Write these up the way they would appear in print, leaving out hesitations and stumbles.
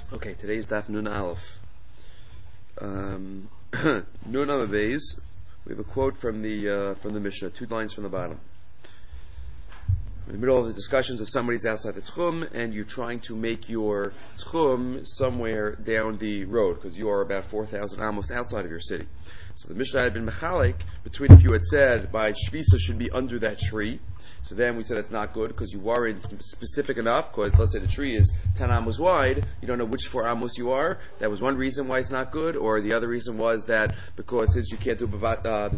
Okay, today's Daf Nun Aleph. Nun Amabeis. We have a quote from the Mishnah, 2 lines from the bottom. In the middle of the discussions of somebody's outside the Tchum, and you're trying to make your Tchum somewhere down the road, because you are about 4,000 amos outside of your city. So the Mishnah had been mechalik between if you had said by Shvisa should be under that tree. So then we said it's not good because you weren't specific enough, because let's say the tree is 10 amos wide, you don't know which 4 amos you are. That was one reason why it's not good, or the other reason was that because since you can't do that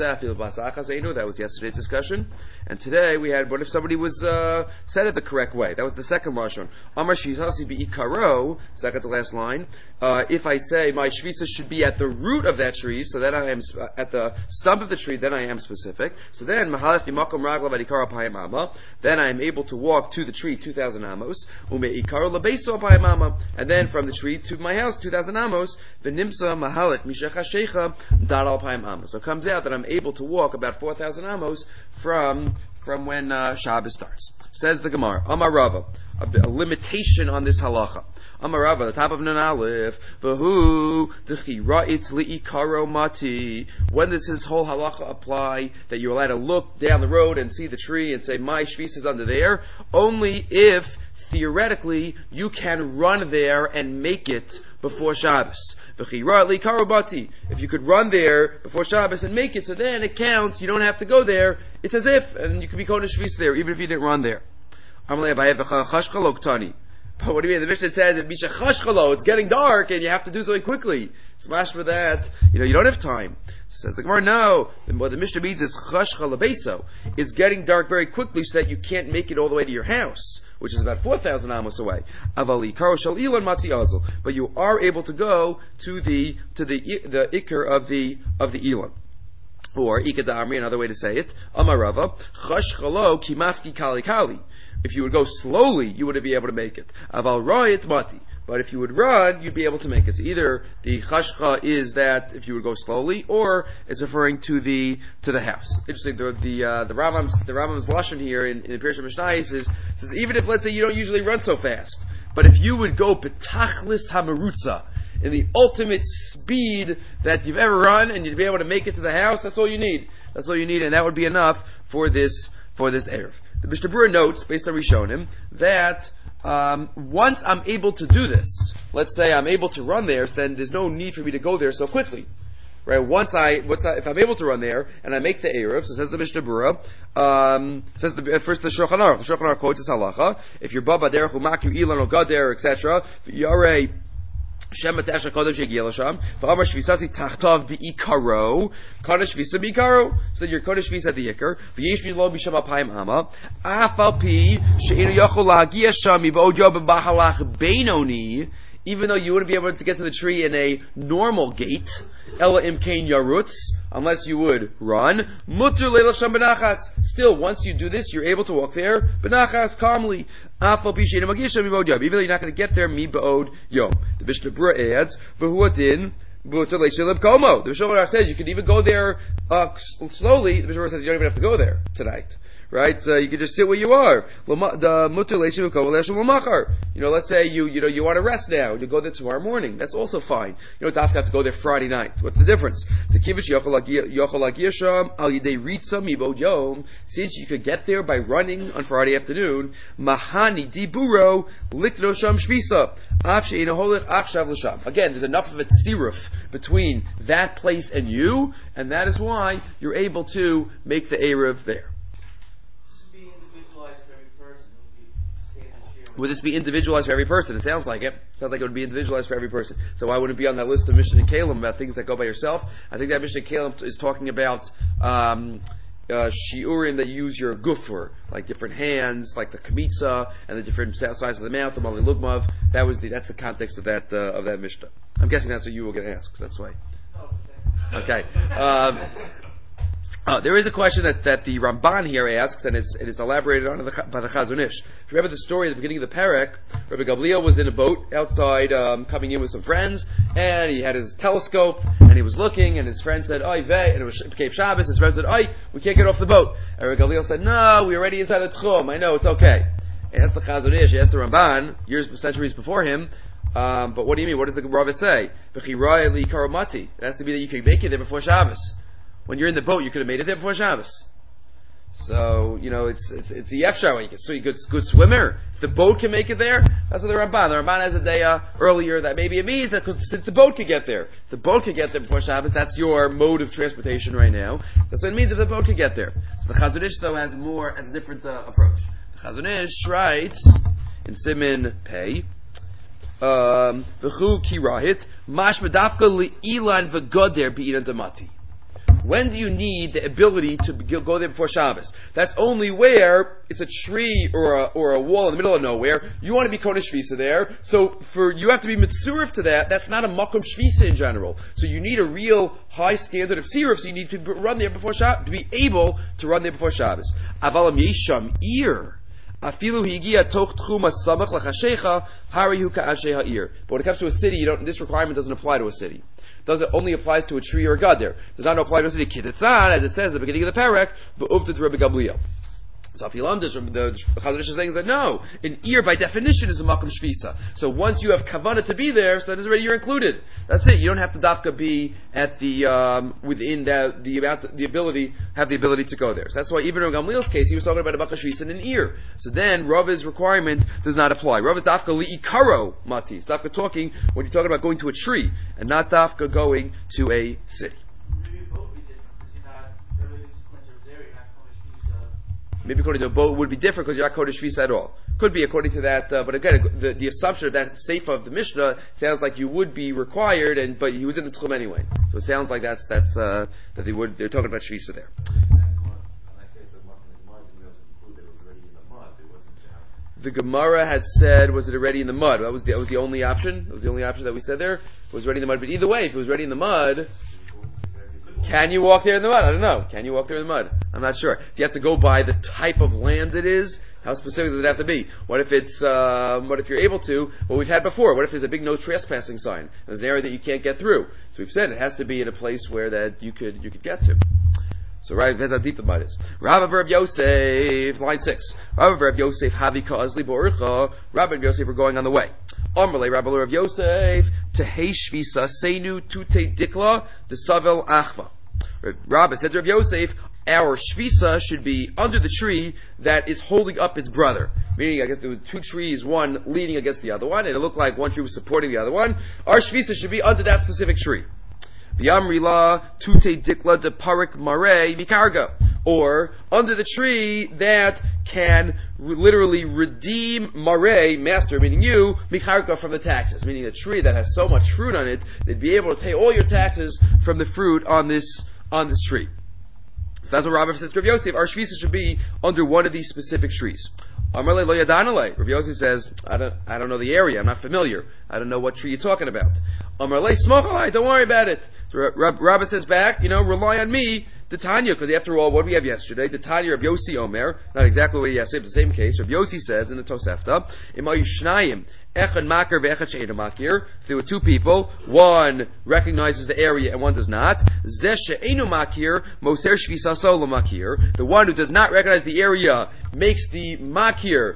was yesterday's discussion. And today we had, what if somebody was said it the correct way? That was the second lashon. Amar shvisasi bi'ikaro, second to last line. If I say my shvisa should be at the root of that tree, so then I am at the stump of the tree, then I am specific. So then mahalach bimakom ragla v'ikaro payim ama. Then I am able to walk to the tree 2,000 amos. Umeikaro lebeso payim ama. And then from the tree to my house 2,000 amos. V'nimsa mahalach mishecha shecha daral payim amos. So it comes out that I'm able to walk about 4,000 amos from when Shabbos starts. Says the Gemara, Amar Rava, a limitation on this halacha. Amar Rava, the top of Nun Aleph, V'hu t'chira'it li'ikaro mati. When does his whole halacha apply that you're allowed to look down the road and see the tree and say, my shvis is under there? Only if, theoretically, you can run there and make it before Shabbos. If you could run there before Shabbos and make it, so then it counts, you don't have to go there, it's as if, and you could be kodesh shvis there, even if you didn't run there. But what do you mean? The Mishnah says that it's getting dark and you have to do something quickly. Smash for that. You don't have time. Says the Gemara, no. What the Mishnah means is chashcha lebeso, is getting dark very quickly so that you can't make it all the way to your house, which is about 4,000 amos away. Avali karo shal ilan matzi azel, but you are able to go to the ikar of the ilan. Or ikadamri, another way to say it, amarava chashchalo kimaski kali kali. If you would go slowly, you wouldn't be able to make it. Aval ra'it mati. But if you would run, you'd be able to make it. So either the chashcha is that if you would go slowly, or it's referring to the house. Interesting. The Rambam's lashon here in the Pirush Mishnayos says even if, let's say, you don't usually run so fast, but if you would go petachlis hamarutza, in the ultimate speed that you've ever run, and you'd be able to make it to the house, that's all you need. That's all you need, and that would be enough for this Erev. The Mishnah Berurah notes, based on Rishonim, that once I'm able to do this, let's say I'm able to run there, so then there's no need for me to go there so quickly. Right? If I'm able to run there and I make the Erev, so says the Mishnah Berurah, first the Shulchan Aruch. The Shulchan Aruch quotes this halacha: if you're baba derech umakir ilan or gader, etc., yarei Shemet Esha Kodem Shegiel Sham. V'Amar Shvisasi Tachtav Beikaro. Kodesh Shvisa Beikaro. So your Kodesh Shvisa at the Ikar. V'Yesh Bilo B'Shem Apayim Ama. Afal Pi She'inu Yochol Lahagia Sham Yivod Yob B'Halach Beinoni. Even though you wouldn't be able to get to the tree in a normal gait, Ela Imkain Yarutz, unless you would run, Mutter Leilach Sham Benachas. Still, once you do this, you're able to walk there, Benachas, calmly. Afal Pi She'inu Magia Sham Yivod Yob. Even though you're not going to get there, Mi Ba'od Yom. The Mishnah Berurah adds, V'hu Adin, Mutter Leishilib Komo. The Mishnah Berurah says you can even go there slowly. The Mishnah Berurah says you don't even have to go there tonight. Right? You can just sit where you are. Let's say you want to rest now. You go there tomorrow morning. That's also fine. You don't have to go there Friday night. What's the difference? Since you could get there by running on Friday afternoon, Mahani Diburo Likno Sham Shvisa. Again, there's enough of a tziruf between that place and you, and that is why you're able to make the Erev there. Would this be individualized for every person? It sounds like it. It sounds like it would be individualized for every person. So why wouldn't it be on that list of Mishnah and Kalim about things that go by yourself? I think that Mishnah and Kalim is talking about shiurim that you use your gufur, like different hands, like the kamitza, and the different size of the mouth, the mali lugmav. That's the context of that Mishnah. I'm guessing that's what you will get asked. That's why. Okay. There is a question that the Ramban here asks, and it is elaborated on by the Chazon Ish. If you remember the story at the beginning of the Perek, Rabbi Gamliel was in a boat outside, coming in with some friends, and he had his telescope, and he was looking, and his friend said, "Oy vey," and it became Shabbos. His friend said, "Oy, we can't get off the boat." And Rabbi Gamliel said, "No, we're already inside the Tchum. I know, it's okay." And that's the Chazon Ish. He asked the Ramban, centuries before him, But what do you mean? What does the Rava say? It has to be that you can make it there before Shabbos. When you're in the boat, you could have made it there before Shabbos. So, it's the Yefshar way. So you're a good swimmer. If the boat can make it there, that's what the Ramban has a day earlier that maybe it means that since the boat could get there. If the boat could get there before Shabbos, that's your mode of transportation right now. That's what it means if the boat could get there. So the Chazon Ish, though, has a different approach. The Chazon Ish writes in Siman Pei, V'chu kirahit, mashma dafka li'ilan v'goder bi'inan damati. When do you need the ability to go there before Shabbos? That's only where it's a tree or a wall in the middle of nowhere. You want to be Kodesh Shvisa there, so you have to be Mitzurif to that. That's not a Makom Shvisa in general. So you need a real high standard of Tziruf, so you need to run there before Shabbos, to be able to run there before Shabbos. Avalam Yesham Ir. Afilu higia toch tchum hasamach lachashecha harihu ka'anshe ha'ir. But when it comes to a city, this requirement doesn't apply to a city. It only applies to a tree or a gader. Does not apply to a city. Kitetzan, as it says at the beginning of the parak, v'uvta Rabbi Gamliel. So if you learn this, the Chazon Ish is saying that no, an ear by definition is a makom shvisa. So once you have kavanah to be there, so that is already you're included. That's it. You don't have to dafka be at the within the ability to go there. So that's why even in Gamliel's case, he was talking about a makom shvisa in an ear. So then Rava's requirement does not apply. Rava's dafka liikaro matis. Dafka talking when you're talking about going to a tree and not dafka going to a city. Maybe according to a boat would be different because you're not Kodesh Shvisa at all. Could be according to that, but again, the assumption of that Seifa of the Mishnah sounds like you would be required, but he was in the Tchum anyway. So it sounds like that they're talking about Shvisa there. The Gemara had said, was it already in the mud? That was the only option. That was the only option that we said there. It was already in the mud. But either way, if it was already in the mud, can you walk there in the mud? I don't know. Can you walk there in the mud? I'm not sure. Do you have to go by the type of land it is? How specific does it have to be? What if you're able to, what we've had before, what if there's a big no trespassing sign? There's an area that you can't get through. So we've said it has to be in a place where that you could get to. So right, that's how deep the mud is. Rabba verb Yosef, line 6. Rabba verb Yosef, Havika Azli Bo'urcha. Rabba and Yosef are going on the way. Amrle Rabba Rav Yosef, Tehei Shvisa, Seinu Tute Dikla, Desavel Achva. Rabba said to Rav Yosef, our Shvisa should be under the tree that is holding up its brother. Meaning, I guess there were two trees, one leaning against the other one, and it looked like one tree was supporting the other one. Our Shvisa should be under that specific tree. The Amrila Tute Dikla de Parik Mare Mikarga. Or under the tree that can literally redeem Mare, master, meaning you, Mikarga from the taxes. Meaning a tree that has so much fruit on it, they'd be able to pay all your taxes from the fruit on this tree. So that's what Rabbi says to Rav Yosef, our Shvisa should be under one of these specific trees. Amarle lo yadanale. Rav Yosef says, I don't know the area, I'm not familiar. I don't know what tree you're talking about. Amarle smochalai, don't worry about it. Rabbi says back, rely on me, the Tanya, because after all, what did we have yesterday? The Tanya Rav Yossi Omer, not exactly what he has yesterday, but the same case. Rav Yossi says in the Tosefta, Imayu Shnayim, Echad Makir ve'echad she'ena makir. If there were two people, one recognizes the area and one does not. Zeh she'enu makir, moser shvisaso l'makir. The one who does not recognize the area makes the makir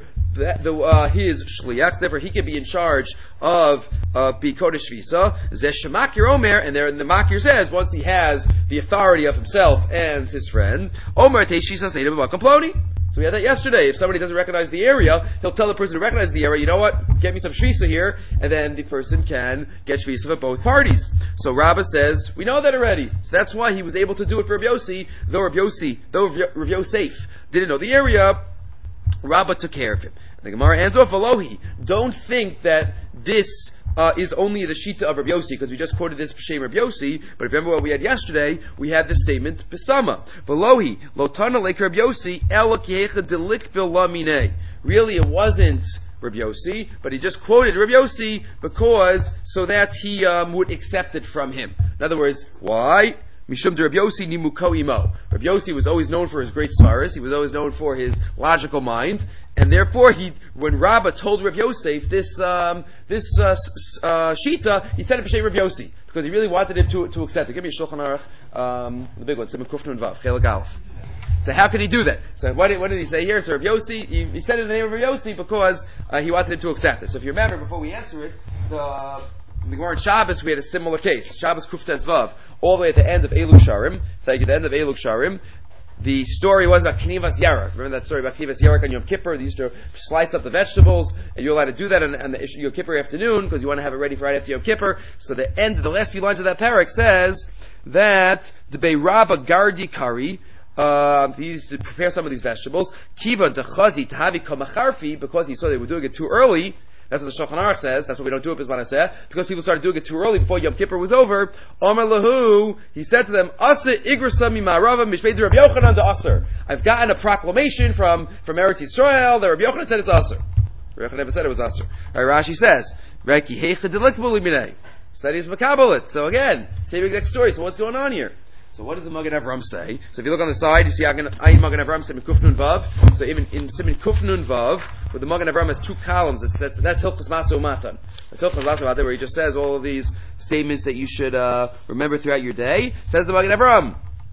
his shliach, therefore he can be in charge of Kodesh Shvisa. Zeh shemakir omer, and there the makir says once he has the authority of himself and his friend, omer te shvisa seinu b'makom ploni. So we had that yesterday. If somebody doesn't recognize the area, he'll tell the person to recognize the area, you know what, get me some shvisa here, and then the person can get shvisa for both parties. So Rabbah says, we know that already. So that's why he was able to do it for Rav Yossi, though Rav Yosef didn't know the area, Rabbah took care of him. The Gemara ends off, Alohi, don't think that this is only the Shita of Rabbi Yossi, because we just quoted this Shem Rabbi Yossi, but if you remember what we had yesterday, we had this statement, Pistama. Velohi, Lotana Lake Rabbi Yossi, Ela Kiecha Delik Bil Lamine. Really, it wasn't Rabbi Yossi, but he just quoted Rabbi Yossi because, so that he would accept it from him. In other words, why? Mishum de Rabbi Yossi nimuko imo. Rabbi Yossi was always known for his great svaris. He was always known for his logical mind, and therefore, when Rabbah told Rav Yosef this shita, he said it b'shem Rav Yossi because he really wanted him to accept it. Give me a Shulchan Aruch, the big one, Simon Kufnu and Vav, Chelik Aleph. So how could he do that? So what did he say here? So Rabbi Yossi, he said it in the name of Rabbi Yossi because he wanted him to accept it. So if you remember, before we answer it, in the Gemara in Shabbos, we had a similar case. Shabbos Kuftes Vav, all the way at the end of Elul Sharim. Thank you, the end of Elul Sharim. The story was about Knivas Yarak. Remember that story about Knivas Yarak on Yom Kippur? They used to slice up the vegetables, and you're allowed to do that on the Yom Kippur afternoon because you want to have it ready for right after Yom Kippur. So the last few lines of that parak says that the Beiraba Gardi Kari, he used to prepare some of these vegetables. Kiva dechazi tahavi kamacharfi, because he saw they were doing it too early. That's what the Shulchan Aruch says. That's why we don't do it, Bismanaseh, because people started doing it too early before Yom Kippur was over. Omer lahu, he said to them, Asa igrasa mimarava mishvei Rabbi Yochanan to Aser. I've gotten a proclamation from Eretz Yisrael that Rabbi Yochanan said it's Aser. Rabbi Yochanan never said it was Aser. Rashi says, Reki heicha delikbuli minei. Studies Makabalit. So again, same exact story. So what's going on here? So what does the Magen Avraham say? So if you look on the side, you see Ayin Magen Avraham Simin Kuf Nun Vav. So even in Simin Kuf Nun Vav, where the Magen Avraham has two columns, that's Hilchos Maso Matan. That's Hilchos Maso Matan, where he just says all of these statements that you should remember throughout your day. Says the Magen Avraham,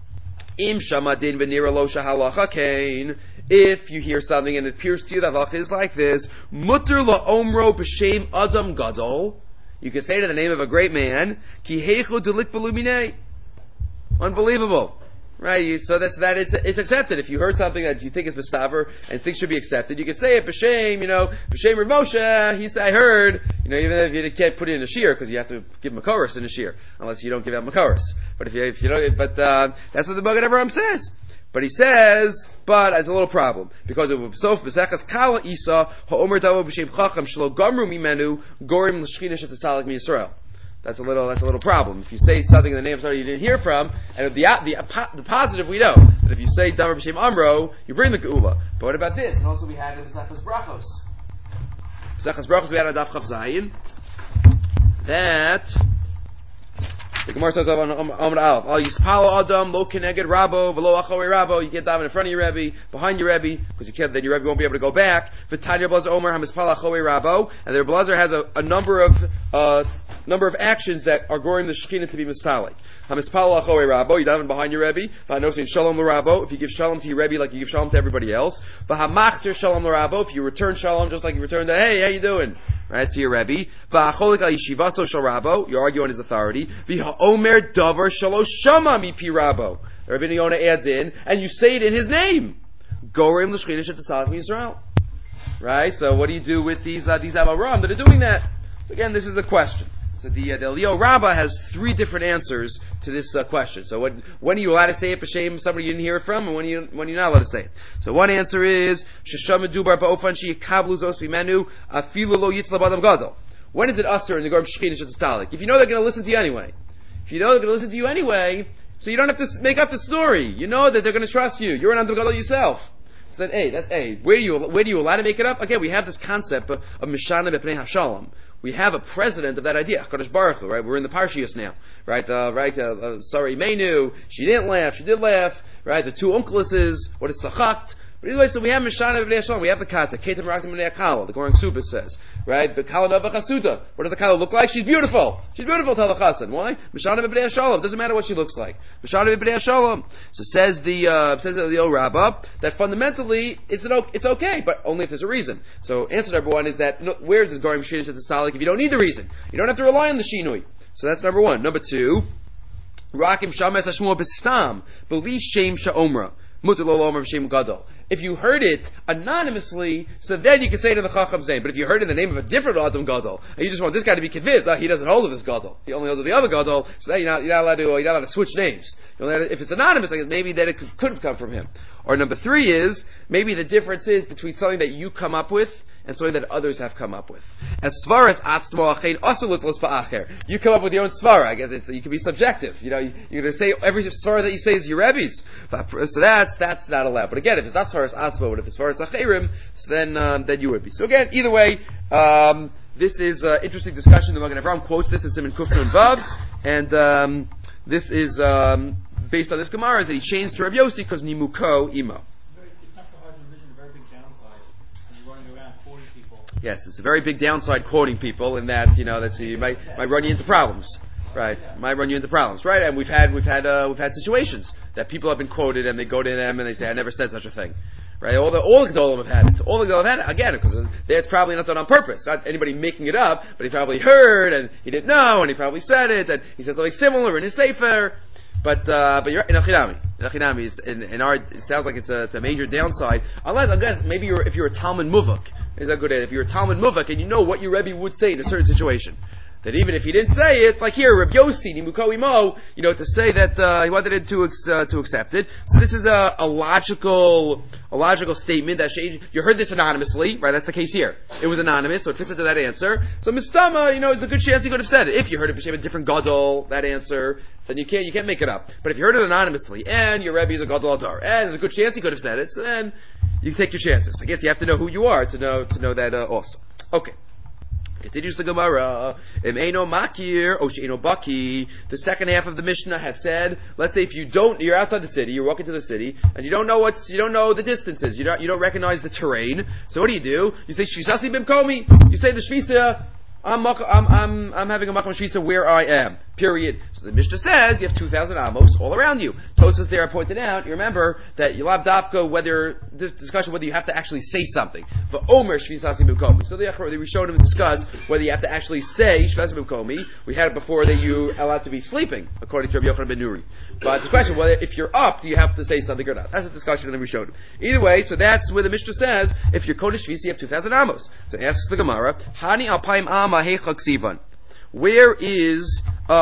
Im Shamadin V'Nira Lo Shahalacha Kain. If you hear something and it appears to you that halacha is like this, Mutter LaOmro B'Shem Adam Gadol. You can say to the name of a great man, Ki Heichu Delik Beluminei. Unbelievable, right? So it's accepted. If you heard something that you think is mistaver and think should be accepted, you can say it b'shem, b'shem Rav Moshe. He said, I heard, even if you can't put it in a shear because you have to give makoros in a shear, unless you don't give out makoros. But if you don't, that's what the Magen Avraham says. But he says, but it's a little problem because of Sof B'Sechas Kala Isa Ha'omer Davo B'Shem Chacham Shlo Gamru Mimenu Gorim L'Shchina Shetasalik MiYisrael. That's a little problem. If you say something in the name of somebody you didn't hear from, and the positive we know that if you say Damar B'Shem Amro, you bring the Geula. But what about this? And also we had in the Sechas Brachos. Sechas Brachos we had on Daf Chav Zayin that the Gemara talks about Amr Aleph. Al Yispalo Adam Lo Keneged Rabo V'Lo Achorei Rabo. You can't daven in front of your Rebbe, behind your Rebbe, because you can't. Then your Rebbe won't be able to go back. V'Tanya Blazer Omer HaMispalo Achorei Rabo, and their Blazer has a number of actions that are goring the Shekhinah to be mistalik. HaMispalo Achorei Rabo. You daven behind your Rebbe. V'Hanosin Shalom L'Rabo. If you give Shalom to your Rebbe like you give Shalom to everybody else. V'Hamachzir Shalom L'Rabo. If you return Shalom just like you return to Hey, how you doing? Right, to your Rebbe. V'Acholik Al Yeshivaso Shal Rabo. You argue on his authority. Omer Davar Shalosh Shama Mipi Rabo. Rabbi Yonah adds in, and you say it in his name. Gorim L'Shchina Shetasalik MiYisrael. Right? So what do you do with these Amaram that are doing that? So again, this is a question. So the Eliyahu Rabbah has three different answers to this question. So when are you allowed to say it b'shem somebody you didn't hear it from, and when you're not allowed to say it? So one answer is Shesham Dubar Ba'ofan Sheyikablu Zos Bimenu Afilu Lo Yitzla Badam Gadol. When is it usher in the Gorim Shechina Shetasalik? If you know they're going to listen to you anyway. If you know they're going to listen to you anyway, so you don't have to make up the story. You know that they're going to trust you. You're an Adam Gadol yourself. So that's A. Where do you allow to make it up? Again, we have this concept of Mishana B'Pnei HaShalom. We have a president of that idea, HaKadosh Baruch Hu, right? We're in the Parshios now, right? Sorry, Meinu, she didn't laugh, she did laugh, right? The two uncleses, what is Sachakt? But anyway, so we have Mishana B'Pnei HaShalom, we have the Katzah, Ketam Raktim B'Nei HaKala, the Goring Subis says, right? But Kala Nava Chasuta, what does the Kala look like? She's beautiful. She's beautiful, tell the Chassan. Why? Mishana B'Pnei HaShalom, doesn't matter what she looks like. Mishana B'Pnei HaShalom. So says the Old Rabbah, that fundamentally, it's okay, but only if there's a reason. So answer number one is that, where is this Goring Shinui Shetasalik if you don't need the reason? You don't have to rely on the Shinui. So that's number one. Number two, Rakim Shames Hashmua B'Stam, B'li Shem Sha'omra. If you heard it anonymously, so then you can say it in the Chacham's name. But if you heard it in the name of a different Adam Gadol, and you just want this guy to be convinced, he doesn't hold of this Gadol, he only holds of the other Gadol, so then you're not allowed to switch names. If it's anonymous, maybe then it could have come from him. Or number three is, maybe the difference is between something that you come up with and something that others have come up with. As far as atzmo achein asul litlos ba'acher, you come up with your own svara. I guess you can be subjective. You're going to say every svara that you say is your Rebbe's. So that's not allowed. But again, if it's not svara as atzmo, but if it's svara as acherim, so then you would be. So again, either way, this is interesting discussion. The Magen Avraham quotes this in Siman Kuf Nun Vav, and this is based on this Gemara is that he changed to Rabbi Yossi because nimuko ima. It's not so hard to envision a very big downside when you're running around quoting people. Yes, it's a very big downside quoting people in that, that you might run you into problems. right? Might run you into problems, right? And we've had situations that people have been quoted and they go to them and they say, "I never said such a thing." Right? All the Gedolim have had it. All the Gedolim have had it. Again, because it's probably not done on purpose. Not anybody making it up, but he probably heard and he didn't know and he probably said it and he said something similar in his Sefer. But you're right. Inachinami is in our. It sounds like it's a major downside. Unless, I guess, maybe if you're a Talmud Muvak, is that good? If you're a Talmud Muvak and you know what your Rebbe would say in a certain situation, that even if he didn't say it, like here, Reb Yossi, Nimuko Imo, to say that he wanted it to accept it. So this is a logical statement that you heard this anonymously, right? That's the case here. It was anonymous, so it fits into that answer. So Mistama, it's a good chance he could have said it. If you heard it b'shem a different gadol, that answer, then you can't make it up. But if you heard it anonymously, and your Rebbe is a gadol adar, and there's a good chance he could have said it, so then you take your chances. I guess you have to know who you are to know that also. Okay. Continues the Gemara. Eino makir, oshino baki. The second half of the Mishnah has said, let's say if you're outside the city, you're walking to the city, and you don't know the distances, you don't recognize the terrain. So what do? You say shvisasi bimkomi. You say the shvisa. I'm having a makom shvisa where I am. Period. So the Mishnah says you have 2,000 amos all around you. Tosfos there pointed out. You remember that you lab dafka whether you have to actually say something. For Omer shvisasi b'komi. So the Rishonim discuss whether you have to actually say shvisasi b'komi. We had it before that you are allowed to be sleeping, according to Rabbi Yochanan ben Nuri. But the question whether if you're up, do you have to say something or not? That's a discussion in the Rishonim. Either way, so that's where the Mishnah says if you're kodesh shvisa, you have 2,000 amos. So it asks the Gemara, Hani alpaim ama heichak sivan. Where is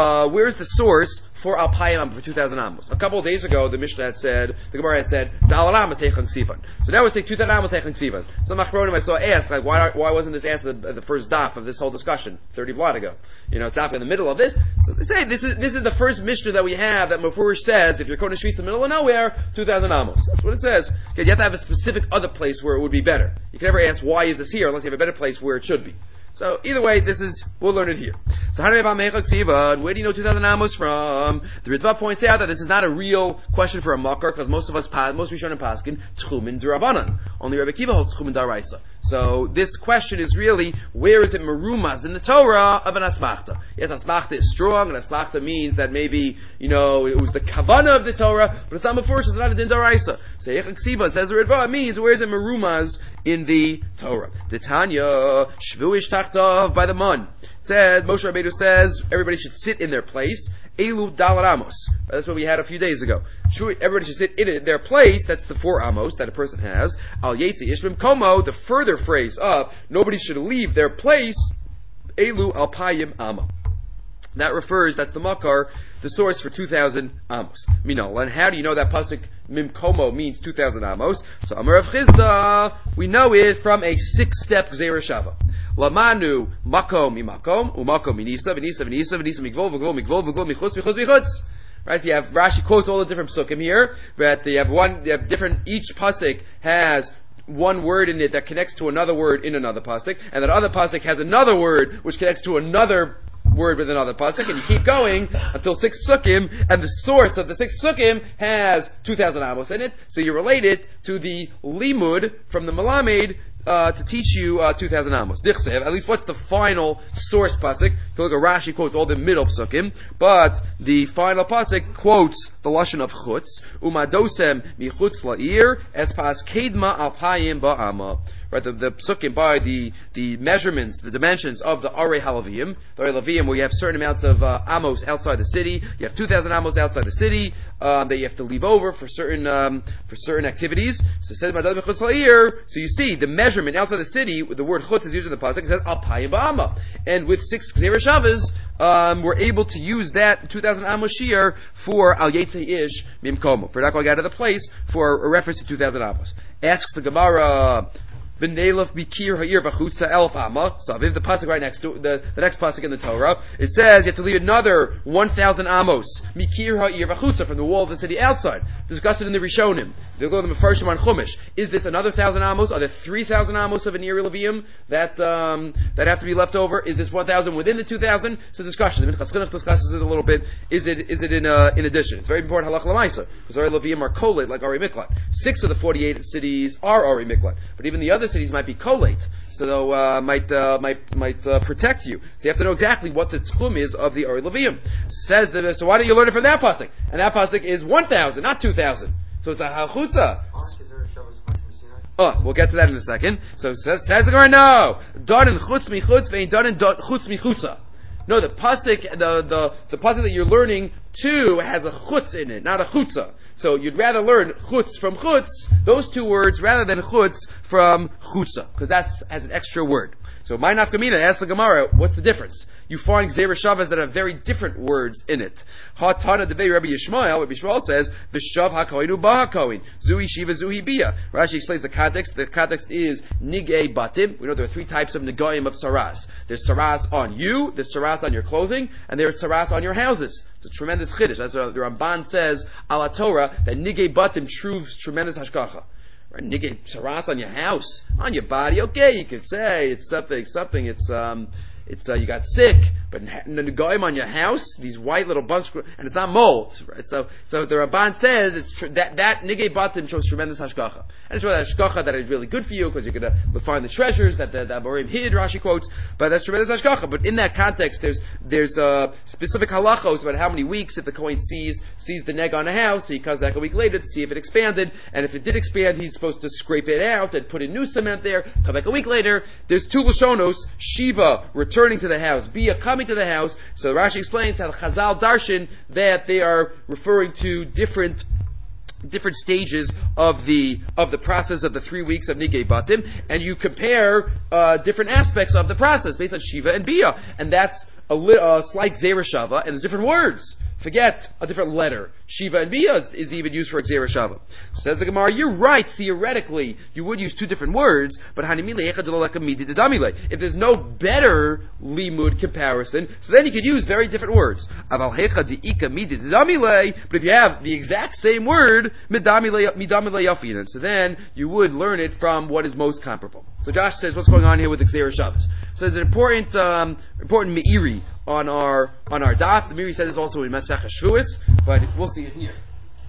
the source for alpayim for 2,000 amos? A couple of days ago, the Gemara had said, Dalar amos heichak sivan. So now we're saying 2,000 amos heichak sivan. Some Achronim I saw ask, like, why wasn't this asked at the first daf of this whole discussion 30 blot ago? It's daf in the middle of this. So they say this is the first Mishnah that we have that Mefurish says if you're kodesh shvisa in the middle of nowhere, 2,000 amos. That's what it says. Okay, you have to have a specific other place where it would be better. You can never ask why is this here unless you have a better place where it should be. So either way, we'll learn it here. So where do you know 2,000 amos from? The Ritva points out that this is not a real question for a makar because most Rishonim paskin tchumin d'Rabbanan. Only Rebbe Kiva holds tchumin d'Araisa. So this question is really where is it merumaz in the Torah of an asmachta? Yes, asmachta is strong, and asmachta means that maybe it was the kavana of the Torah, but it's not before, so it's not a din d'Araisa. So Yechak Siva says the Ritva means where is it merumaz in the Torah? The Tanya shvuish tachtav by the mun. It says Moshe Rabbeinu says everybody should sit in their place. Elu dalar amos. That's what we had a few days ago. Everybody should sit in their place. That's the 4 amos that a person has. Al yetzi ishvim komo. The further phrase of nobody should leave their place. Elu alpayim amma. That's the makar, the source for 2,000 amos. Minol. And how do you know that pasuk mimkomo means 2,000 amos? So Amar Rav Chizda, we know it from a 6-step gzeira shava. Lamanu makom mimakom umakom minisa v'nisa v'nisa v'nisa mikvol v'gol mikvol v'gol michutz michutz michutz. Right, so you have Rashi quotes all the different psukim here, but you have different. Each pasuk has one word in it that connects to another word in another pasuk, and that other pasuk has another word which connects to another word with another pasuk, and you keep going until 6 psukim, and the source of the 6 psukim has 2,000 amos in it. So you relate it to the limud from the Melamed to teach you 2,000 amos. Dichsev, at least what's the final source pasuk? If you look at Rashi quotes all the middle psukim, but the final pasuk quotes the lashon of chutz, umadosem michutz la'ir espas kedma alpayim ba'ama. Right, the psukim by the measurements, the dimensions of the Arei Halavim, the Arei Halavim, where you have certain amounts of amos outside the city. You have 2,000 amos outside the city that you have to leave over for certain activities. So it says, so you see the measurement outside the city. The word chutz is used in the pasuk. It says alpayim ba'ama, and with 6 gzeira shavas, we're able to use that 2,000 amos shear for al yetzei ish mimkomo, for not going out of the place, for a reference to 2,000 amos. Asks the Gemara. V'neilaf bikir ha'ir v'chutza elf amma. Saviv, the pasuk right next to the next pasuk in the Torah, it says you have to leave another 1,000 amos mikir ha'ir v'chutza from the wall of the city outside. Discussed it in the Rishonim. They go to the Mefarshim on Chumash. Is this another 1,000 amos? Are there 3,000 amos of an Iri Levium that have to be left over? Is this 1,000 within the 2,000? It's a discussion. The Minchas Chinuch discusses it a little bit. Is it in addition? It's very important halach l'maisa because Iri Levium are kolet like Ari Miklat. 6 of the 48 cities are Ari Miklat, but even the other other cities might be collate, so might protect you. So you have to know exactly what the tchum is of the Or Levium. So why don't you learn it from that pasuk? And that pasuk is 1,000, not 2,000. So it's a halchutza. Oh, we'll get to that in a second. So says the Gemara, no. Darin chutz mi chutz vein darin chutz mi chutza. No, the pasuk, the pasuk that you're learning to has a chutz in it, not a chutza. So you'd rather learn chutz from chutz, those two words, rather than chutz from chutza, because that's as an extra word. So my nafkamina, ask the Gemara, what's the difference? You find Gzeira Shavas that have very different words in it. Ha-tana devei Rabbi Yishmael says, the shav ha-koinu ba-ha-koin, zui shiva zui bia. Rashi explains the context. The context is nigei batim. We know there are three types of nigaim of saras. There's saras on you, there's saras on your clothing, and there's saras on your houses. It's a tremendous chiddush. That's what the Ramban says, ala Torah, that nigei batim truths tremendous hashkacha. Right? Nigga, saras on your house, on your body. Okay, you could say it's something. It's you got sick, but the goyim on your house, these white little bumps, and it's not mold, right? So the Ramban says it's that nigei batim shows tremendous hashgacha, and it's really hashgacha that is really good for you because you're going to find the treasures that the Amorim hid. Rashi quotes, but that's tremendous hashgacha. But in that context, there's specific halachos about how many weeks if the kohen sees the neg on a house, so he comes back a week later to see if it expanded, and if it did expand, he's supposed to scrape it out and put in new cement there. Come back a week later. There's two lashonos, shiva returning to the house, bia coming to the house. So Rashi explains how the Chazal darshan that they are referring to different stages of the process of the 3 weeks of Nigei Batim, and you compare different aspects of the process based on Shiva and Bia, and that's a slight Gzeira Shava, and there's different words. Forget a different letter. Shiva and Bia is even used for Gzeira Shava. Says the Gemara, you're right, theoretically, you would use two different words, but if there's no better limud comparison, so then you could use very different words. But if you have the exact same word, so then you would learn it from what is most comparable. So Josh says, what's going on here with the Gzeira Shavas? So there's an important me'iri on our daf. The Meiri says it's also in Masech HaShavuos, but we'll see it here.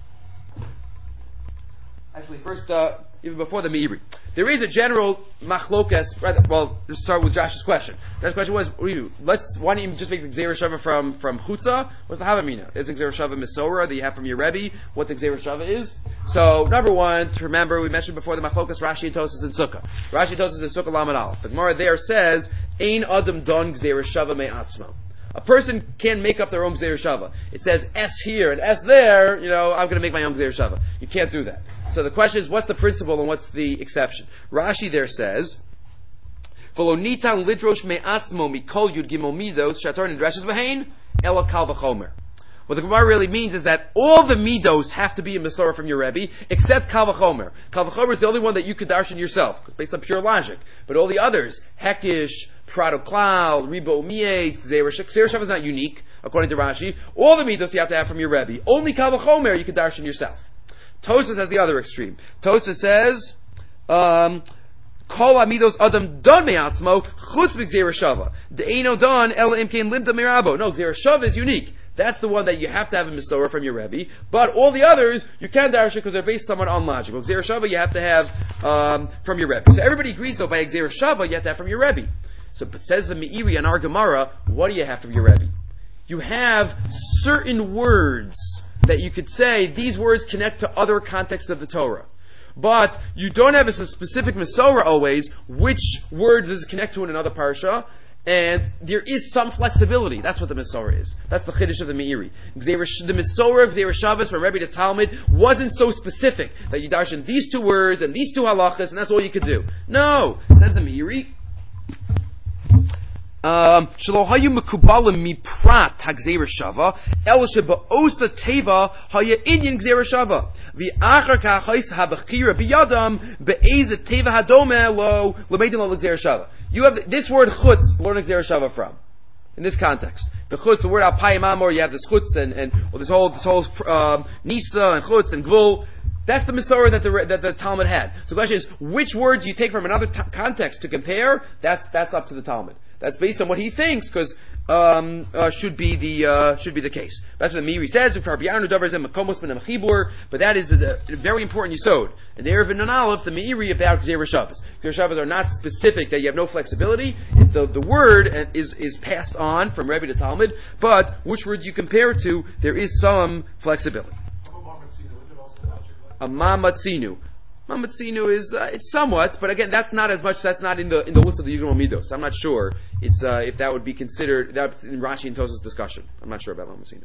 Actually, first, even before the Meiri, there is a general machlokas. Well, let's start with Josh's question. Josh's question was, why don't you just make the Gzeira Shava from Chutza? What's the Havamina? Is the Gzeira Shava Misora that you have from your Rebbe? What the Gzeira Shava is? So, number one, to remember, we mentioned before the machlokas Rashi and Tosas and Sukkah. Rashi and Tosas and Sukkah Lamed Aleph. The Gemara there says, Ein Adam Don Gzeira Shava Me'atzmo. A person can make up their own Gzeira Shava. It says S here and S there, I'm going to make my own Gzeira Shava. You can't do that. So the question is, what's the principle and what's the exception? Rashi there says, V'lo nitan lidrosh me'atzmo mikol yud gimel midos shatar nidreshes v'hein ela kal v'chomer. What the Gemara really means is that all the midos have to be a Masorah from your Rebbe, except Kal V'chomer. Kal V'chomer is the only one that you could darshan yourself, it's based on pure logic. But all the others, Hekish, Prado Klal, Ribo Umiyeh, Gzeira Shav is not unique, according to Rashi. All the midos you have to have from your Rebbe. Only Kal V'chomer you could darshan yourself. Tosfos has the other extreme. Tosfos says, Kol amidos adam don me'atzmo chutz b'gzeira shava. De'eno don ela imkein limda mirabo. No, gzeira shava is unique. That's the one that you have to have a Masorah from your Rebbe. But all the others, you can darshan because they're based somewhat on logic. Gzeira shava you have to have from your Rebbe. So everybody agrees though, by gzeira shava you have to have from your Rebbe. So but says the Meiri and our Gemara, what do you have from your Rebbe? You have certain words that you could say, these words connect to other contexts of the Torah. But you don't have a specific Masorah always, which word does it connect to in another parsha, and there is some flexibility. That's what the Masorah is. That's the Chiddush of the Meiri. The Masorah of Gzeira Shavas from Rebbe to Talmud wasn't so specific that you darshan these two words and these two halachas and that's all you could do. No, says the Meiri. Shalohayu mekubalim miprat hagzeira shava el sheba'osa teva haya inyan gzeira shava v'achar kachais habachira biyadam be'ezet teva hadome lo lemedin lo gzeira shava. You have this word chutz, learn gzeira shava from. In this context, the chutz, the word alpayim amor, you have this chutz and this whole nisa and chutz and gvul. That's the Masorah that the Talmud had. So the question is, which words you take from another context to compare? That's up to the Talmud. That's based on what he thinks, because should be the case. That's what the Meiri says. But that is a very important yisod. And there in Nun Aleph, the Meiri about Gzeira Shavas. Gzeira Shavas are not specific, that you have no flexibility. It's the word is passed on from Rebbe to Talmud, but which word you compare it to, there is some flexibility. A Mamatzinu. Mamatzinu is it's somewhat, but again, that's not as much. That's not in the list of the Yigdal Midos. I'm not sure it's if that would be considered. That's in Rashi and Tosafos discussion. I'm not sure about Mamatzinu.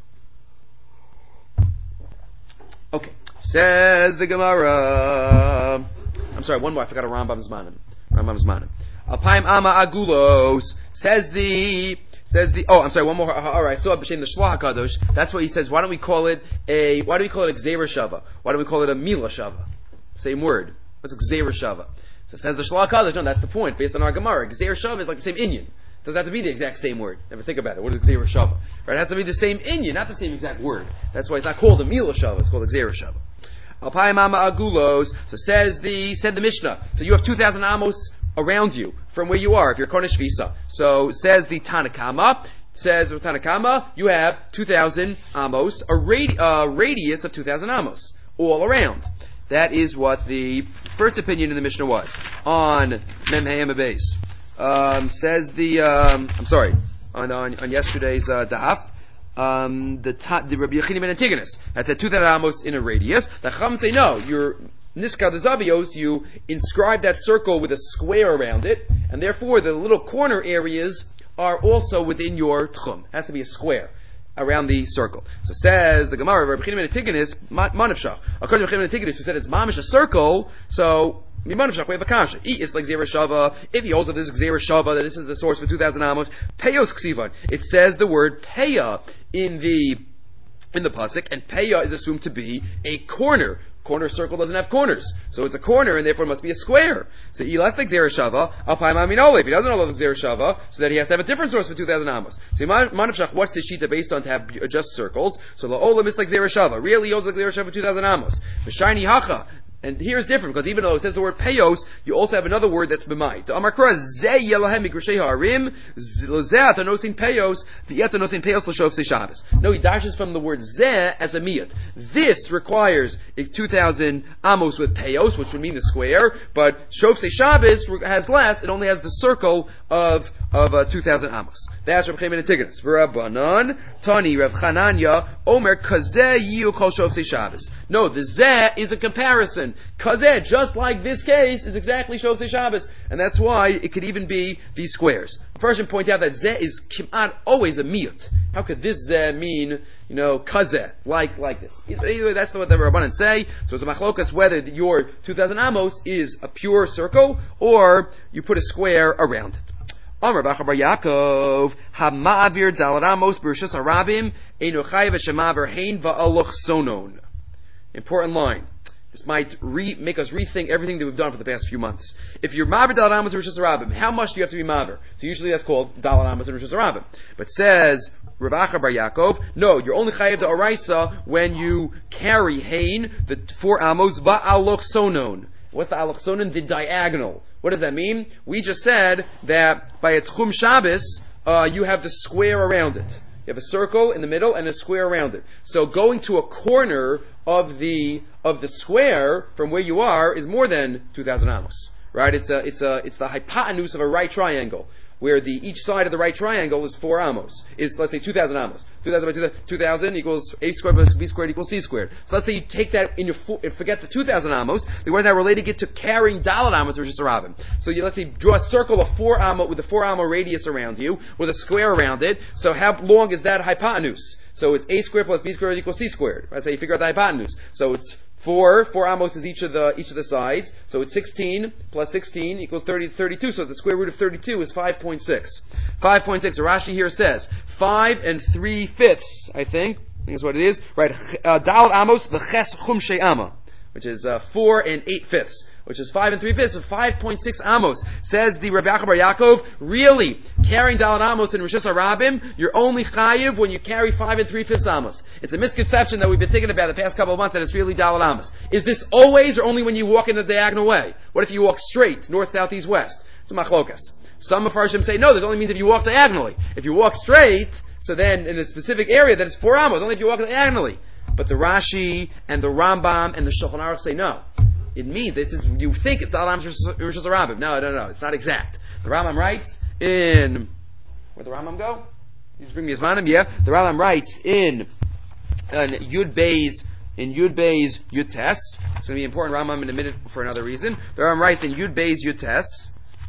Okay, says the Gemara. I'm sorry, one more. I forgot a Rambam Zmanim. Alpaim Ama Agulos says the. Oh, I'm sorry. One more. All right. So B'Shem the Shlach Kadosh. That's what he says. Why do we call it a Gzeira Shava? Why don't we call it a Mila Shava? Same word. What's Gzeira Shava? So it says the Shlach Kadosh. No, that's the point. Based on our Gemara, Gzeira Shava is like the same inyan. Doesn't have to be the exact same word. Never think about it. What is Gzeira Shava? Right? It has to be the same inyan, not the same exact word. That's why it's not called a Mila Shava. It's called a Gzeira Shava. Alpai Mama Agulos. So said the Mishnah. So you have 2,000 amos around you from where you are if you're Konesh Visa. So says the Tanakama. Says with Tanakama, you have 2,000 amos, a radius of 2,000 amos all around. That is what the first opinion in the Mishnah was on Memhei Beis. Says the on yesterday's daf. The Rabbi Yochanan ben Antigonus had said 2,000 amos in a radius. The Chacham say no. You're Niska the Zavios. You inscribe that circle with a square around it, and therefore the little corner areas are also within your tchum. It has to be a square around the circle. So says the Gemara, Rabbi Yochanan ben Antigonus, Manavshach. According to Rabbi Yochanan ben Antigonus, who said it's mamish a circle, so Mimanavshach, we have a kasha. It's like Gzeira Shava. If he holds that this is Gzeira Shava, that this is the source for 2,000 amos, Peyos Ksivan. It says the word Peya in the pasuk, and Peya is assumed to be a corner. Corner circle doesn't have corners, so it's a corner, and therefore it must be a square. So Elas like Gzeira Shava, Alpaim Aminole. If he doesn't know like Gzeira Shava, so that he has to have a different source for 2,000 amos. So Manavshach, what's the shita based on to have just circles? So the Olam is like Gzeira Shava. Really, he holds like Gzeira Shava 2,000 amos. The shiny Hacha. And here is different, because even though it says the word peyos, you also have another word that's b'mai. The Amakra zeh yelahem migrashei ha'arim, zeh atanosin peyos, the atanosin peyos l'shofsei Shabbos. No, he dashes from the word zeh as a miyat. This requires 2,000 amos with peyos, which would mean the square, but shofsei Shabbos has less, it only has the circle of 2,000 amos. That's Rav Chaim ben Antigonus. V'Rabbanan, Tani, Rav Chananya, Omer, kazeh yiyu kol shofsei Shabbos. No, the zeh is a comparison. Kazeh, just like this case, is exactly Shofsei Shabbos, and that's why it could even be these squares. First, I should point out that Zeh is kim'at always a miyut. How could this Zeh mean, Kazeh, like this? Either way, that's what the Rabbanan say. So it's a machlokas whether your 2,000 amos is a pure circle, or you put a square around it. Amar Bachar Bar Yaakov, Hama'avir Dalad Amos B'Rishus Harabim Einu Chayav Shemaver Hein Va'aloch Sonon. Important line. This might make us rethink everything that we've done for the past few months. If you're maver dalad amos and rishus harabim, how much do you have to be maver? So usually that's called dalad amos and rishus harabim. But says Rav Acha Bar Yaakov, no, you're only chayav the oraisa when you carry hain, the 4 amos va'aloch sonon. What's the aloch sonon? The diagonal. What does that mean? We just said that by a tchum Shabbos, you have the square around it. You have a circle in the middle and a square around it. So going to a corner of the square from where you are is more than 2,000 amos, right? It's the hypotenuse of a right triangle, where each side of the right triangle is 4 amos. Is, let's say, 2,000 amos. 2,000 by 2,000 equals a squared plus b squared equals c squared. So let's say you take that forget the 2,000 amos. The word now relating it to carrying dalad amos or just harabim. So let's say draw a circle of 4 amos with a 4 amos radius around you with a square around it. So how long is that hypotenuse? So it's a squared plus b squared equals c squared. That's how you figure out the hypotenuse. So it's 4 amos is each of the sides. So it's 16 plus 16 equals 32. So the square root of 32 is 5.6. 5.6. So Rashi here says 5 3/5, I think is what it is. Right. Dalad amos v'ches chumshei ama, which is 4 8/5, which is 5 3/5, so 5.6 amos. Says the Rabbi Acha Bar Yaakov, really, carrying dalad amos in Rishus Harabim, you're only chayiv when you carry 5 3/5 amos. It's a misconception that we've been thinking about the past couple of months that it's really dalad amos. Is this always or only when you walk in the diagonal way? What if you walk straight, north, south, east, west? It's a machlokas. Some Mefarshim say, no, this only means if you walk diagonally. If you walk straight, so then in a specific area, then it's 4 amos, only if you walk diagonally. But the Rashi and the Rambam and the Shulchan Aruch say no. It means this is, you think it's Daled Amos Rishus Harabim. No, it's not exact. The Rambam writes in, where'd the Rambam go? You just bring me his manim, yeah? The Rambam writes in Yud Beis Yud Tes. It's going to be important Rambam in a minute for another reason. The Rambam writes in Yud Beis Yud Tes.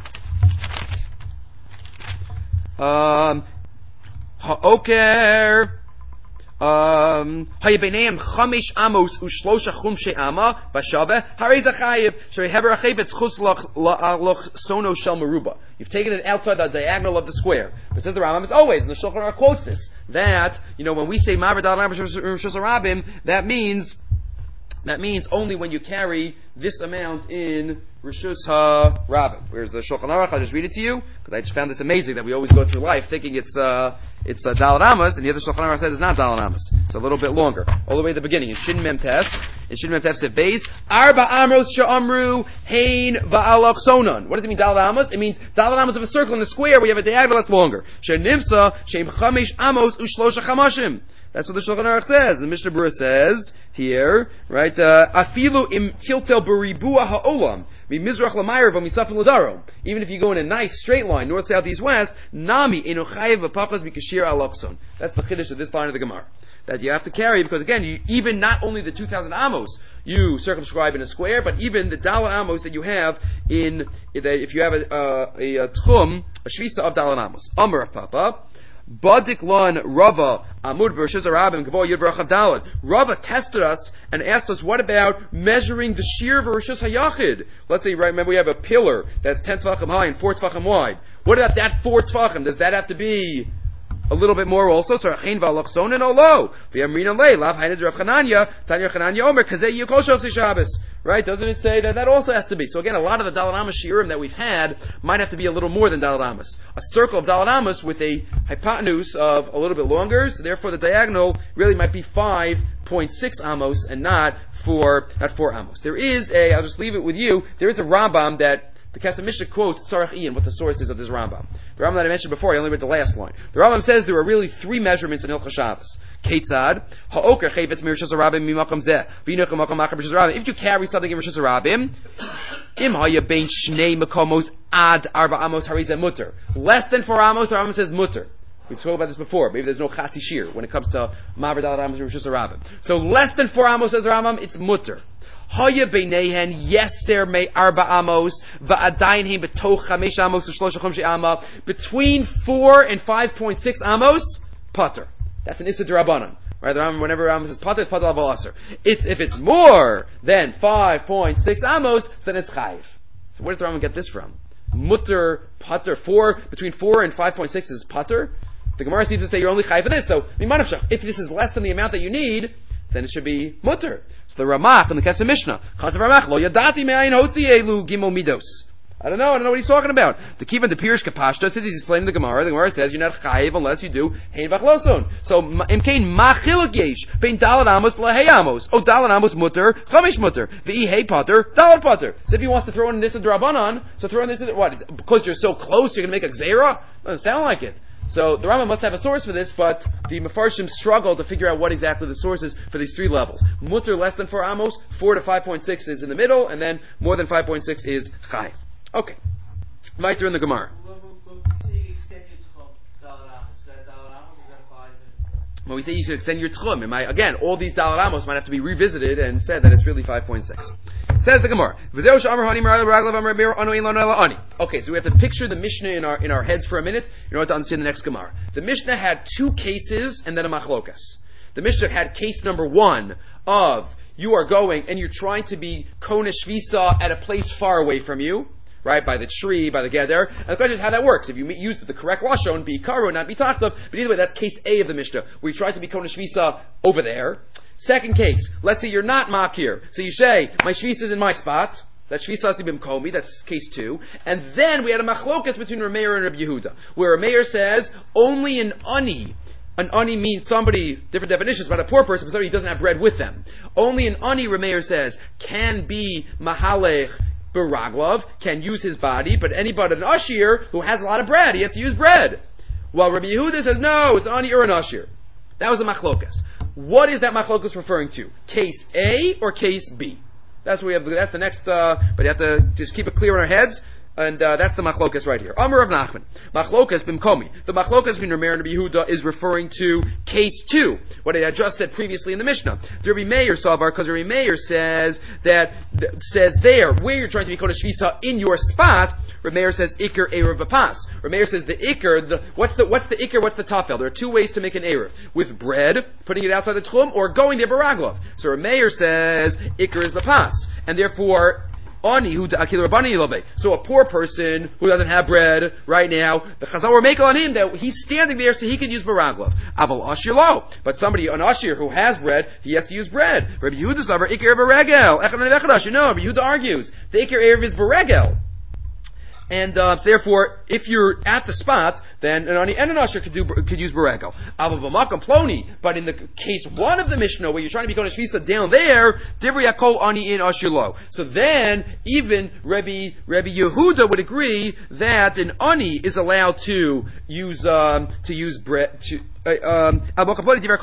Ha'oker Hayabeneim Chamish Amos Ushlosha Chumshe Ama Bashave Hareza Chayiv Sheheber Achayvetz Chutz Loch Sono Shel Meruba. You've taken it outside the diagonal of the square. But says the Rambam, it's always, and the Shulchan Aruch quotes this, that, when we say Ma'aber Daled Amos Rishus Harabim, that means only when you carry this amount in Rishus HaRabim. Where's the Shulchan Aruch? I'll just read it to you, because I just found this amazing that we always go through life thinking it's Daled Amos, and the other Shulchan Aruch says it's not Daled Amos. It's a little bit longer. All the way at the beginning, in Shin Mem Tes said Beis, Arba Amos Sha'amru Hein Va'alach Sonan. What does it mean, Daled Amos? It means Daled Amos of a circle in a square, we have a diagonal that's longer. She'nimsa She'im Chamesh Amos Ushlosha Chamashim. That's what the Shulchan Aruch says. The Mishnah Berurah says here, right? Afilu im tiltel beribua ha'olam mimizrach lamayir v'mitzafin l'darom. Even if you go in a nice straight line, north, south, east, west, nami eno chayev v'pachas b'kashir alakson. That's the chiddush of this line of the Gemara. That you have to carry, because again, even not only the 2,000 amos you circumscribe in a square, but even the Daled Amos that you have if you have a tchum, a shvisa of Daled Amos. Amar of Papa. Badik lan Rava Amud Bereshus Harabim Gavo Yud V'Rachav Daled. Rava tested us and asked us, what about measuring the shear of Rishus Hayachid? Let's say, right, remember we have a pillar that's 10 tvachim high and 4 tvachim wide. What about that 4 tvachim? Does that have to be a little bit more also? So Rechain V'Alachson and Olo. V'Yamrin Alei Lav Hained Rav Chananya Tanya Chananya Omer Kazei Yukol Shavsi Shabbos. Right? Doesn't it say that also has to be? So again, a lot of the Daled Amos shiurim that we've had might have to be a little more than Daled Amos. A circle of Daled Amos with a hypotenuse of a little bit longer, so therefore the diagonal really might be 5.6 amos and not 4 amos. I'll just leave it with you, there is a Rambam that the Kesef Mishnah quotes Tzarech Ian, what the source is of this Rambam. The Rambam that I mentioned before, I only read the last line. The Rambam says there are really 3 measurements in Hilchos Shabbos. Ketzad, ha'oker chayvetz mirishus harabim mimakom zeh, v'yinuch makom achar b'rishus harabim. If you carry something in Rishus Harabim, im haya bein shnei makomos ad arba amos harizeh mutter. Less than 4 amos, the Rambam says mutter. We've spoken about this before. Maybe there's no chatzi shir when it comes to Ma'aber Daled Amos Rishus Harabim. So less than 4 amos, says the Rambam, it's mutter. Haya beinehen yeser me arba amos va'adayin heim betoch chamesh amos u'shlosha chumshei ama. Between 4 and 5.6 amos, pater. That's an issa d'Rabbanan. Right? Whenever Rambam says pater, it's pater l'avo aser. If it's more than 5.6 amos, then it's chayiv. So where does the Rambam get this from? Mutter, pater, between 4 and 5.6 is pater. The Gemara seems to say you're only chayiv for this. So, if this is less than the amount that you need, then it should be mutter. So the Ramach in the Kesef Mishnah, Chazav Ramach, lo yadati me'ayin hotzi elu gimel midos. I don't know what he's talking about. The Kivan, the Pirush Kapashta, says he's explaining the Gemara says you're not chayiv unless you do hein v'chloson. So, imkein ma'chiluk yesh, bein Daled Amos lahei amos. O Daled Amos mutter, chamish mutter. V'i hey pater, Daled pater. So if he wants to throw in this D'Rabbanan, so throw in this, what? Because you're so close, you're going to make a gzeira? Doesn't sound like it. So the Rambam must have a source for this, but the Mefarshim struggle to figure out what exactly the source is for these 3 levels. Mutter less than 4 amos, 4 to 5.6 is in the middle, and then more than 5.6 is chayiv. Okay. Weiter in the Gemara. When we say you should extend your tchum, again, all these Daled Amos might have to be revisited and said that it's really 5.6. Says the Gemara. Okay, so we have to picture the Mishnah in our heads for a minute in order to understand the next Gemara. The Mishnah had 2 cases and then a machlokas. The Mishnah had case number 1 of you are going and you're trying to be Kona Shvisa at a place far away from you, right, by the tree, by the gather. And the question is how that works. If you use the correct lashon, be karo, not be tachtav. But either way, that's case A of the Mishnah, where you try to be Kona Shvisa over there. Second case, let's say you're not makir. So you say, my Shvisa is in my spot. That's Shvisa Sibim Komi, that's case 2. And then we had a machlokas between Rameir and Rabbi Yehuda, where Rameir says, only an ani. An ani means somebody, different definitions, but a poor person, but somebody who doesn't have bread with them. Only an ani, Rameir says, can be mahalech Baraglov can use his body, but anybody, an Ashir, who has a lot of bread, he has to use bread. While Rabbi Yehuda says, no, it's Ani or an Ashir. That was a machlokas. What is that machlokas referring to? Case A or case B? That's what we have. That's the next. But you have to just keep it clear in our heads. And that's the machlokas right here. Amar of Nachman. Machlokas bimkomi. The machlokas between Rameir and Rabbi Yehuda is referring to case 2. What I had just said previously in the Mishnah. The Rabbi Meir Savar, because Rabbi Meir says there, where you're trying to be Kodesh Shvisa in your spot, Rabbi Meir says Iker Erev Bapas. Rabbi Meir says the Iker, what's the Iker, what's the Tafel? There are 2 ways to make an Erev. With bread, putting it outside the Tchum, or going there Baraglov. So Rabbi Meir says Iker is Bapas. And therefore, so a poor person who doesn't have bread right now, the Chazal will make on him that he's standing there so he can use Baraglov. Aval Ashir lo. But somebody, an Ashir who has bread, he has to use bread. Rabbi Yehuda Savar Iker Beregel. No, Rabbi Yehuda argues the Iker Erev is Beregel. And so therefore, if you're at the spot, then an Ani and an Asher could use Beregel. Avamakam Ploni, but in the case 1 of the Mishnah, where you're trying to be going to Shvisa down there, Divri Yakol Ani in Asher lo. So then, even Rabbi Yehuda would agree that an Ani is allowed to use bread. There, Rabbi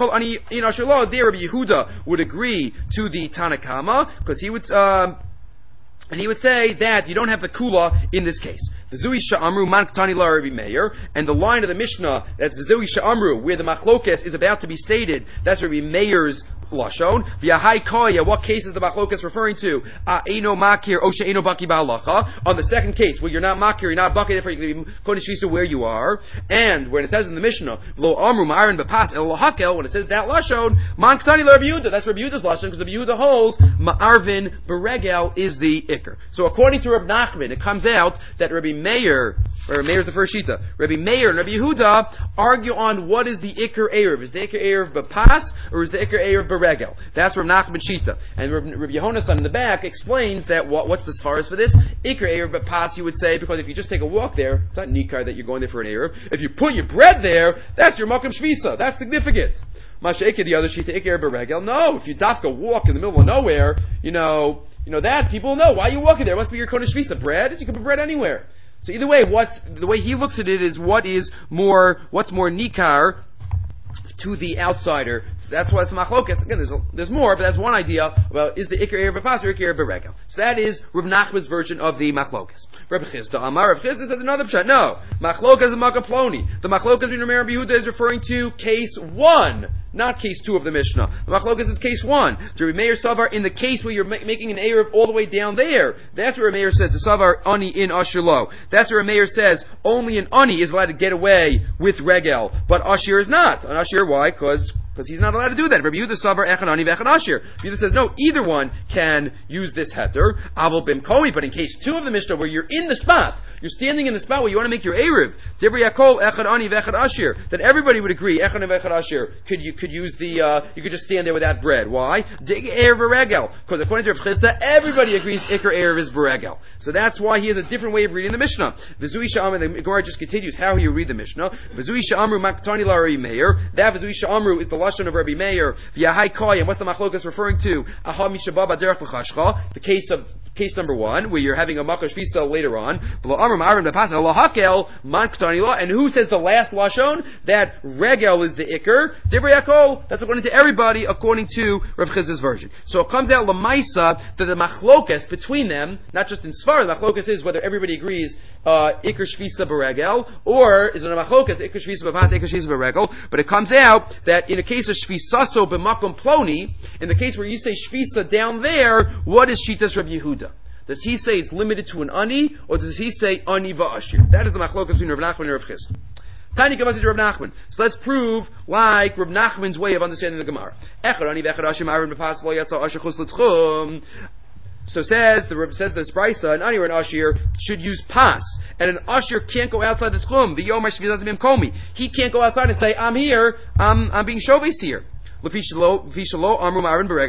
Yehuda would agree to the Tanakama, because he would. And he would say that you don't have the kula in this case. V'zui sha'amru man ktani la Rabbi Meir, and the line of the Mishnah that's v'zui sha'amru, where the machlokes is about to be stated, that's Rabbi Meir's lashon. V'yahai koya, what case is the machlokes referring to? Eino makir o she'eino baki ba'alacha. On the second case, where you're not makir, you're not baki, therefore you're going to be kodesh shvisa where you are. And when it says in the Mishnah, v'lo amru ma'aron b'pas el hakel, when it says that lashon, man ktani la Rabbi Yehuda, that's Rabbi Yehuda's lashon, because Rabbi Yehuda holds ma'arvin beregel is the ikr. So according to Rabbi Nachman, it comes out that Rabbi Meir is the first shita. Rabbi Meir and Rabbi Yehuda argue on what is the Iker Erev. Is the Iker Erev Bapas or is the Iker Erev Beregel? That's Rabbi Nachman shita. And Rabbi Yehonasan in the back explains that what's the svaras for this? Iker Erev Bapas, you would say, because if you just take a walk there, it's not Nikar that you're going there for an Erev. If you put your bread there, that's your Makam Shvisa. That's significant. Mashaike, the other shita, Iker Erev Beregel. No, if you dafka walk in the middle of nowhere, you know that people know why are you walking there. It must be your Kodesh Shvisa. Bread? You can put bread anywhere. So either way, the way he looks at it is what's more nikar to the outsider. That's why it's machlokas. Again, there's more, but that's one idea about is the Iker Erev Bapas or Iker Erev Beregel. So that is Rav Nachman's version of the machlokas. Rabbi Chisda Amar, Rav Chisda says another pshat. No, machlokas is makaploni. The machlokas between Rameir and Yehuda is referring to case 1, not case 2 of the Mishnah. The machlokas is case 1. To Rabbi Meir Savar, in the case where you're making an Erev all the way down there, that's where Rabbi Meir says the Savar Ani in Asher lo. That's where Rabbi Meir says only an Ani is allowed to get away with Regel, but Asher is not. An Asher, why? Because he's not allowed to do that. Rabbi Yehuda Savar Echan Ani V'Echan Asher. Yehuda says no, either one can use this heter. Aval Bim Komi, but in case 2 of the Mishnah where you're in the spot, you're standing in the spot where you want to make your Erev, Divri Yakol Echan Ani V'Echan Asher, then everybody would agree Echan Ani V'Echan Asher could use the you could just stand there without bread. Why? Dig Erev Beregel. Because according to Rav Chisda, everybody agrees Iker Erev is Beregel. So that's why he has a different way of reading the Mishnah. V'zui Sha'amru, the Gemara just continues how you read the Mishnah. V'zui Sha'amru Maktani La Rabbi Meir. That V'zui Sha'amru is the lashon of Rabbi Meir. V'yahai koy, and what's the machlokas referring to? Aha mishabah b'derech v'chashcha. The case number 1, where you're having a makash visa later on. And who says the last lashon? That regel is the ikr. Divrei Yakol. That's according to everybody, according to Rav Chiz's version. So it comes out lamaisa that the machlokas between them, not just in Svar, the machlokas is whether everybody agrees ikr shvisa beregel, or is it a machlokas ikr shvisa bepas, ikr shvisa beregel? But it comes out that in a case of shvisaso b'makom ploni, in the case where you say shvisa down there, what is shitas Rabbi Yehuda? Does he say it's limited to an ani, or does he say ani va'ashir? That is the machlokas between Rav Nachman and Rav Chisda. Tani Kavasi to Rav Nachman. So let's prove like Rav Nachman's way of understanding the Gemara. Echad ani v'echad ashim aron b'pas lo yasa asher chus l'tchum. So says the Spraisa, an ani or an ashir should use pas, and an ashir can't go outside the tchum. The yom hashvizas bim komi. He can't go outside and say, I'm here, I'm being shovis here. Because there's only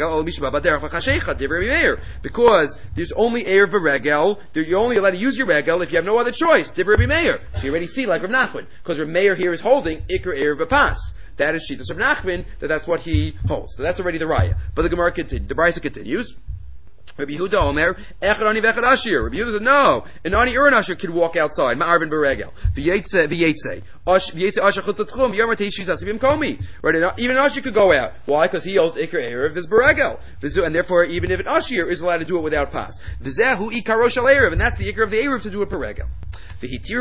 Erev Beregel, you're only allowed to use your regel if you have no other choice. So you already see like Rav Nachman, because Rav Meir here is holding Iker Erev Bapas. That is Shitas Rav Nachman, that's what he holds. So that's already the Raya. But the Gemara continues, the Brisa continues. Rabbi Yehuda Omer, Echad Ani v'Echad Ashir. Rabbi Yehuda said, no, an Ani or an Ashir could walk outside. Ma'arvin beregel. V'yetze Ashir chutz l'tchum. Yomer teishis asibim komi. Right, even an Ashir could go out. Why? Because he holds Iker Erev is beregel. And therefore, even if an Ashir is allowed to do it without pas. V'zehu ikarosh al Erev. And that's the Iker of the Erev to do it beregel. And the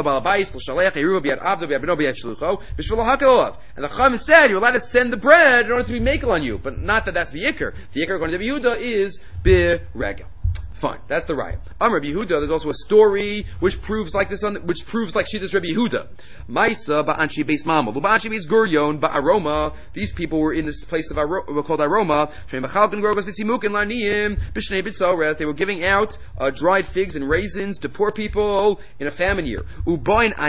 Chacham said you're allowed to send the bread in order to be makel on you, but not that that's the Iker. The Iker according to Yehuda is beregel. Fine, that's the raya. Rabbi Yehuda, there's also a story which proves like this, which proves like Shittas Rabbi Yehuda. Maisa ba'anshi beis mamel, ba'anshi beis guryon ba'aroma. These people were in this place of called Aroma. They were giving out dried figs and raisins to poor people in a famine year. And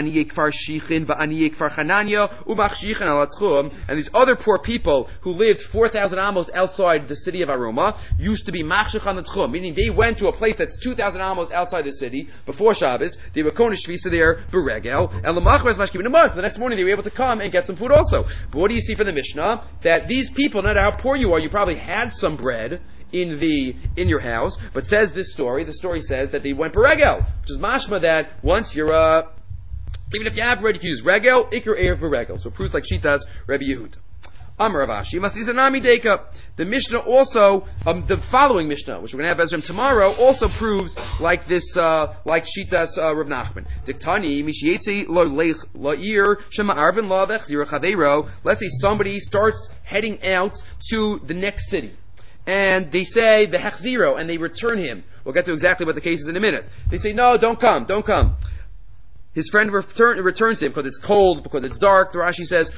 these other poor people who lived 4,000 amos outside the city of Aroma used to be machshich on the tchum, meaning they went to a place that's 2,000 amos outside the city before Shabbos. They were konish shvisa there beregel, and lemachras mashkim in the next morning they were able to come and get some food also. But what do you see from the Mishnah? That these people, no matter how poor you are, you probably had some bread in your house. But says this story, the story says that they went beregel, which is mashma that once you're even if you have bread, you can use regel, ikr erev beregel. So it proves like Shitas Rabbi Yehuda. Amar Ravashi, Masizanami Deka. The Mishnah also, the following Mishnah, which we're going to have Ezra tomorrow, also proves like this, like Shitas Rav Nachman. Diktani, Mishietzi lo la'ir, Shema Arvin la vechzira chaveiro. Let's say somebody starts heading out to the next city. And they say the hechziro, and they return him. We'll get to exactly what the case is in a minute. They say, no, don't come. His friend returns him because it's cold, because it's dark. The Rashi says,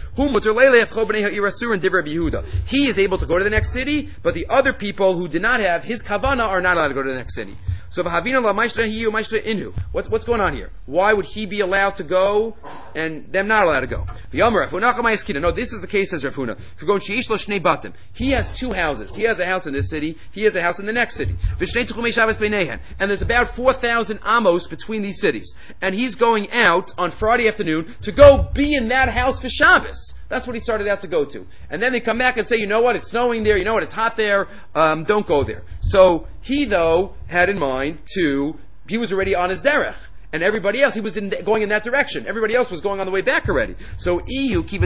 he is able to go to the next city, but the other people who did not have his kavana are not allowed to go to the next city. So what's going on here? Why would he be allowed to go and them not allowed to go? No, this is the case, says Rav Huna. He has two houses. He has a house in this city. He has a house in the next city. And there's about 4,000 amos between these cities. And he's going out on Friday afternoon to go be in that house for Shabbos. That's what he started out to go to. And then they come back and say, you know what, it's snowing there, you know what, it's hot there, don't go there. So he, though, had in mind he was already on his derech. And everybody else, he was going in that direction. Everybody else was going on the way back already. So, because he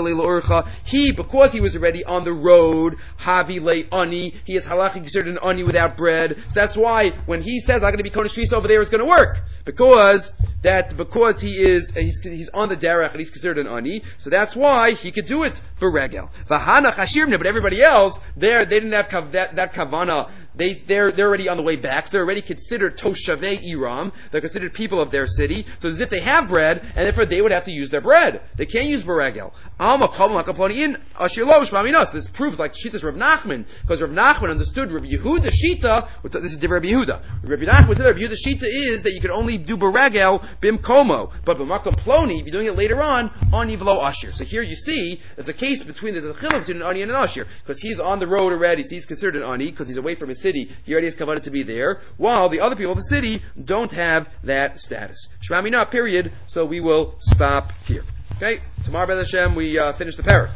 was already on the road, havi le ani, he is halachic considered an ani without bread. So that's why when he says, I'm going to be kodesh shvisa over there, it's going to work. Because he's on the derech and he's considered an ani. So that's why he could do it for regel. But everybody else, they didn't have that kavana. They're already on the way back, so they're already considered Toshavei Iram. They're considered people of their city. So as if they have bread, and therefore they would have to use their bread. They can't use beregel. This proves like Shita's Rav Nachman, because Rav Nachman understood Rabbi Yehuda Shita. This is different Rabbi Yehuda. Rabbi Nachman said Rabbi Yehuda Shita is that you can only do beregel bim komo, but b'makom ploni, if you're doing it later on yivlo ashir. So here you see there's a case there's a chiluk between an ani and an ashir, because he's on the road already, so he's considered an ani because he's away from his city. He already has covenant to be there, while the other people of the city don't have that status. Shema Mina, period. So we will stop here. Okay? Tomorrow, B'ez Hashem, we finish the parak.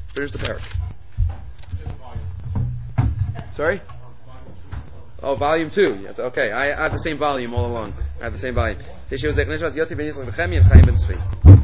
Sorry? Oh, volume 2. Yes, okay, I have the same volume all along.